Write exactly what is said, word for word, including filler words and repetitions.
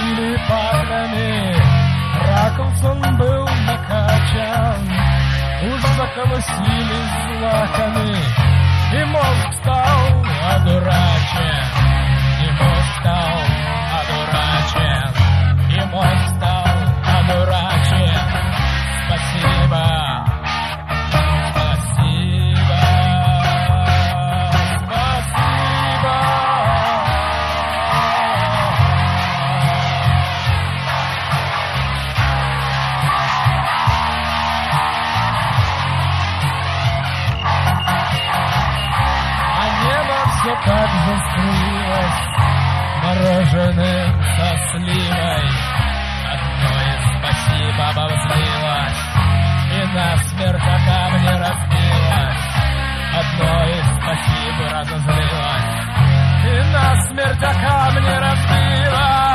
били парнями, Раклсон был накачан, уж заколосились злаками, и мозг стал одурачен, и мозг стал одурачен, и мозг стал одурачен. Спасибо. Все так же скрылось мороженым со сливой. Одно из спасибо обозлилось и насмерть о камни разбилось. Одно из спасибо разозлилось и насмерть о камни разбилось.